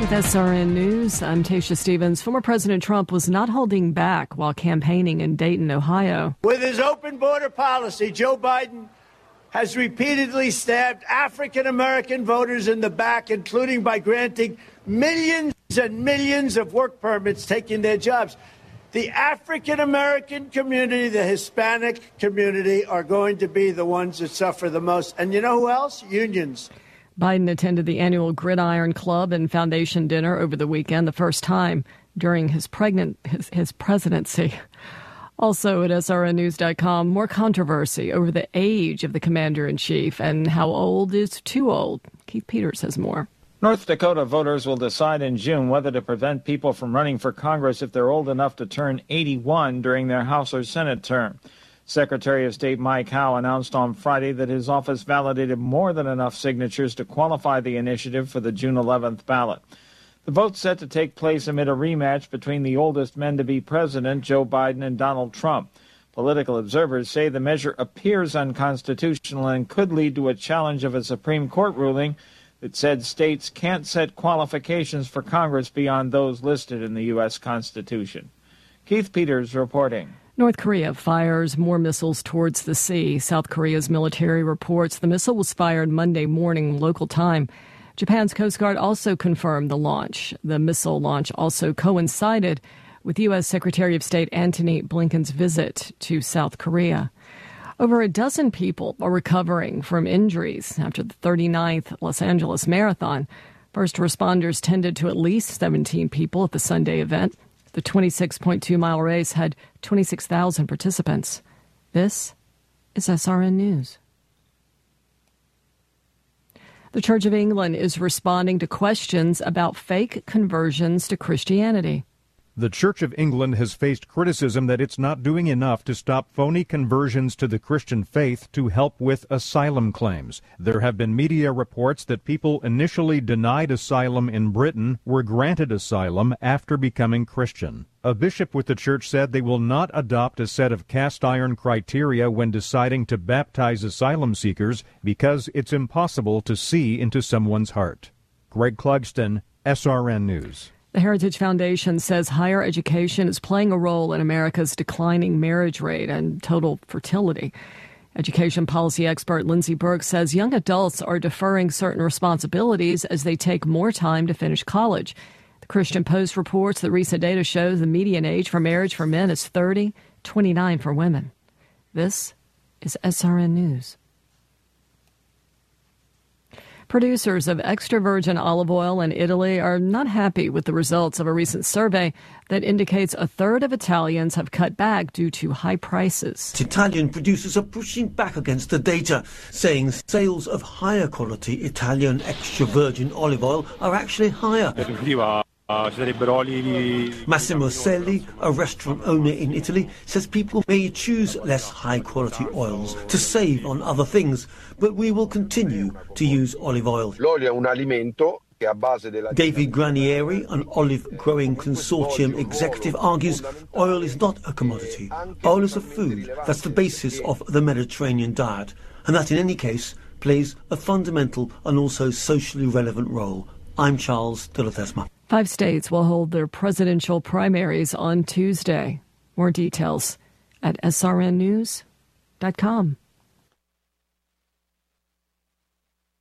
With SRN News, I'm Tasha Stevens. Former President Trump was not holding back while campaigning in Dayton, Ohio. With his open border policy, Joe Biden has repeatedly stabbed African-American voters in the back, including by granting millions and millions of work permits, taking their jobs. The African-American community, the Hispanic community are going to be the ones that suffer the most. And you know who else? Unions. Biden attended the annual Gridiron Club and Foundation dinner over the weekend, the first time during his presidency. Also at srnnews.com, more controversy over the age of the commander-in-chief and how old is too old. Keith Peters has more. North Dakota voters will decide in June whether to prevent people from running for Congress if they're old enough to turn 81 during their House or Senate term. Secretary of State Mike Howe announced on Friday that his office validated more than enough signatures to qualify the initiative for the June 11th ballot. The vote's set to take place amid a rematch between the oldest men to be president, Joe Biden and Donald Trump. Political observers say the measure appears unconstitutional and could lead to a challenge of a Supreme Court ruling that said states can't set qualifications for Congress beyond those listed in the U.S. Constitution. Keith Peters reporting. North Korea fires more missiles towards the sea. South Korea's military reports the missile was fired Monday morning local time. Japan's Coast Guard also confirmed the launch. The missile launch also coincided with U.S. Secretary of State Antony Blinken's visit to South Korea. Over a dozen people are recovering from injuries after the 39th Los Angeles Marathon. First responders tended to at least 17 people at the Sunday event. The 26.2-mile race had 26,000 participants. This is SRN News. The Church of England is responding to questions about fake conversions to Christianity. The Church of England has faced criticism that it's not doing enough to stop phony conversions to the Christian faith to help with asylum claims. There have been media reports that people initially denied asylum in Britain were granted asylum after becoming Christian. A bishop with the church said they will not adopt a set of cast-iron criteria when deciding to baptize asylum seekers because it's impossible to see into someone's heart. Greg Clugston, SRN News. The Heritage Foundation says higher education is playing a role in America's declining marriage rate and total fertility. Education policy expert Lindsay Burke says young adults are deferring certain responsibilities as they take more time to finish college. The Christian Post reports that recent data shows the median age for marriage for men is 30, 29 for women. This is SRN News. Producers of extra virgin olive oil in Italy are not happy with the results of a recent survey that indicates a third of Italians have cut back due to high prices. Italian producers are pushing back against the data, saying sales of higher quality Italian extra virgin olive oil are actually higher. Massimo Selli, a restaurant owner in Italy, says people may choose less high-quality oils to save on other things, but we will continue to use olive oil. David Granieri, an olive-growing consortium executive, argues oil is not a commodity. Oil is a food that's the basis of the Mediterranean diet, and that in any case plays a fundamental and also socially relevant role. I'm Charles de la Tesma. 5 states will hold their presidential primaries on Tuesday. More details at srnnews.com.